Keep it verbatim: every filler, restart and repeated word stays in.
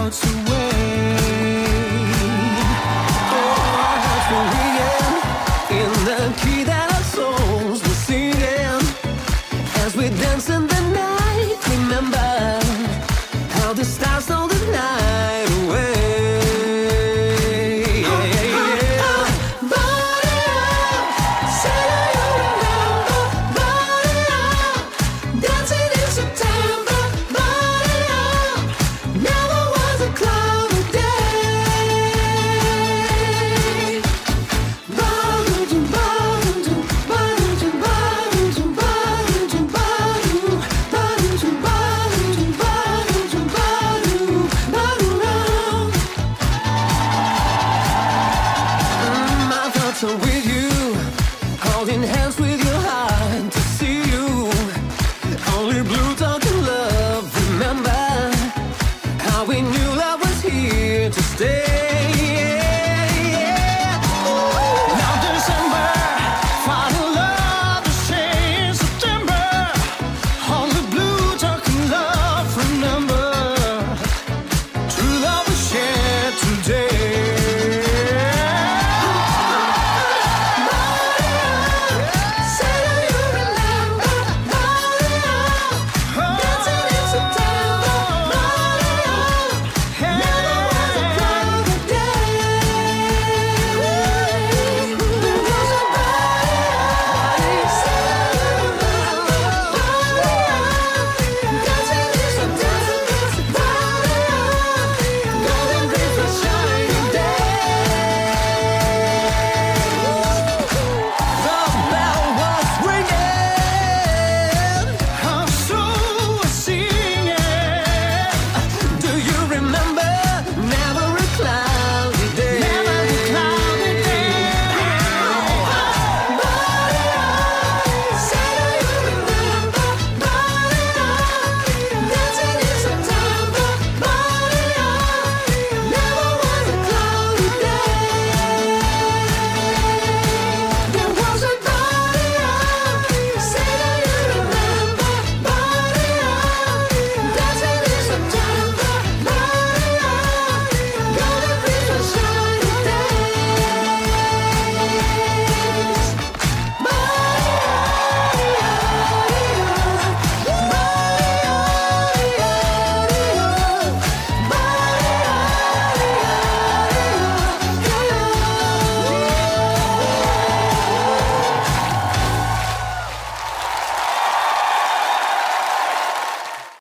hearts away. Oh, our hearts were ringing in the key that our souls were singing as we danced in the night. Remember how the stars stole the night away. So with you, holding hands with your heart to see you. Only blue talking love. Remember how we knew love was here to stay.